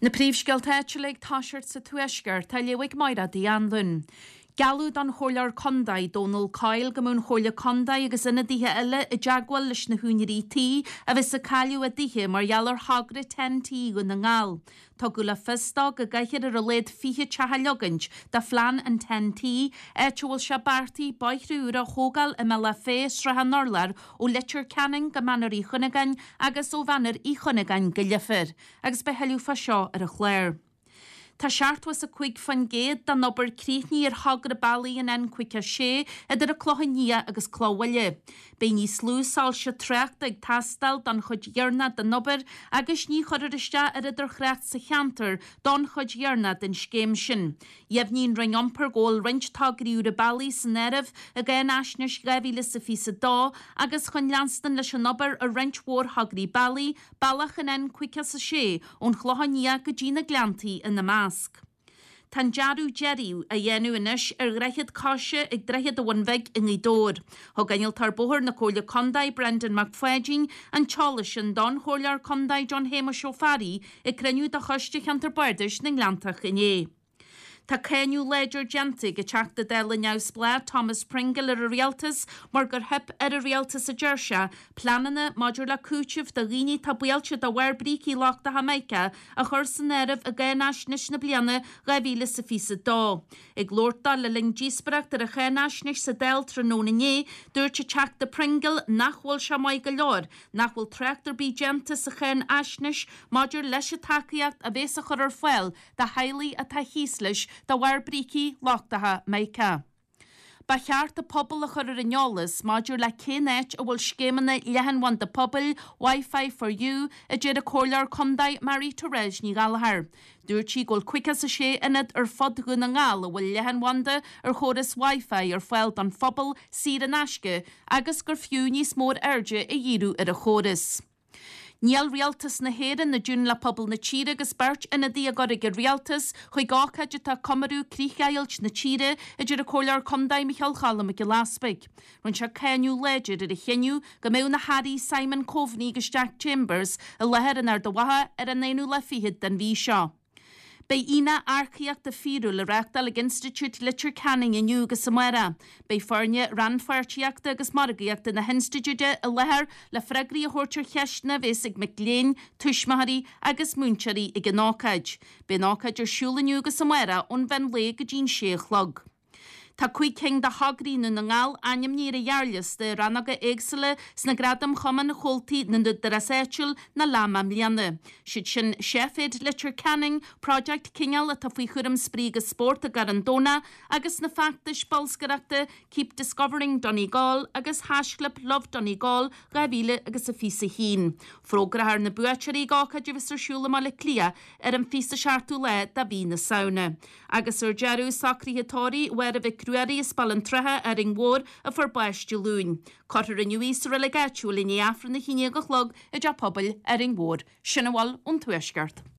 Na príomhsceiltéite le táisiart sa tuaisceart tá léigh maira daí anlún. Galúd an cholar condaid Donald Kyle go mún chola condaid agus ina díthe eile I deagháil leis na húnirí tí a bheits sa caiú a díthe mar jalar hagra 10 go na ngáil. Tá go le fistá go gaichiad ar a léad fiche tehalogant da flan an 10 éitehil se bartaí baithhrúr a hógal I me le fés ra han norlar ó letir canning go manar í chunagan agus ó bhanar í chunagan go lefir, agus be heilú fa seo ar a chléir. Tá seart was a chuig fan géad dan nobar críithní ar hagra bailí an en chuig a sé idir a clohannia agus clóhaile. Bé ní slúsáil se trecht ag tastal dan chud dhearna den nobar agus ní chodiriste ar idir chreacht sa cheantar don chud dhearna den scéim sin. Jefnín ringompar ggóil rint tagriúr a bailí san erif a gén asnis gavíle sa fi sa dó agus chun leanstan leis an nobar a rint hór hagri bailí bailach an en chuig a sa sé ón clohannia go dína glantaí in na má. Tan jarú Jerry a dhéanú inis ar greichiad cáise ag dreichiad a bhainmheig in í dór. Thg gainil tar bóthir na cóla condaid Brendan McFadden an Charleson don chólar condaid John Hamish O'Farry I creniu da choiste chantar bardis ning lantach iné. Tá céniú Ledger Genty go teachta déla neus blá Thomas Pringle ar a rialtas mar gur hip ar a rialtas a Jersha, planana maidir le cútih de riní tá buailte de bhar brící láchta Jamaica a chur san erif a gaináis nis na bliana gavíle sa fisa dó. Ag glórta le ling dísbreacht ar a chénáis nis sa déil tróna né, dúirte teachta Pringle nachhfuil se mai go leor, nachhfuil treachtar bí Genty sa chén asnis maidir leis a takeíocht a bhés a chur ar foiil de hailí a tá híslis da war brící láchtatha Maica. Ba cheart a pobl a chur ar inolalas maidir le cénéit a bhfuil scémanna lehanhain de pobl Wi-Fi for you a déad a cólar condaid Marie Therese ní galahar. Dúirtí ggóil cuicas a sé inad ar fod go na ngáil a bhfuil lehanhainde ar choras Wi-Fi ar foiil don phobal siad an asce agus gur fiú níos mór airde I dhíú ar a choras. Níl rialtas na héan na dún le pobl na tíre agus beirt ina dí a gorig ar rialtas chuig gáchaide tá comarú críchailt na tíre a dúr a cólar condaid Michael Challam go laspaig. Rún se céniú léidir ar a cheniu go mé na Harry Simon Coveney agus Jack Chambers a leheran ar do watha ar an éanú le fihiid den bhí seo. Bei ina arciacht de fiú le reachtal ag Institute Litter Canning in Newgus Samara. Bei farne ranfartiaachta agus margaíachta na Institute a lehar le fregri a hortir cheistna vesig McLean, Tushmahari agus Munchari ag nácaid. Bei nácaid ar siúla Newgus Samara on ven le go dín séchlog. Tá chuig cing de hagríú na ngáil aim ní a dhearlas de rannaga éagsile sna gradam choman na choltaí na de raséitiúil na lama mlianna. Siad sin Sheffield Litter Canning, Project Kingal a tá faoi churam spríga sport a Garandona agus na factis balsgarachta Keep Discovering Donegal agus Hasclip Love Donegal gavíle agus a fisa hín. Frógrahar na buaitirí gácha divisar siúla má le clia ar an fisa seartú le da bí na sauna. Agus ar Jerú Sacrihatóri wer a bheith cruarí spallan trethe ar in mhór a forbaiste lún. Cotar a nuís relegaitiúil in afran na híine go chlog a de pobl ar in mhór. Sinna bháil ón tuaisceart.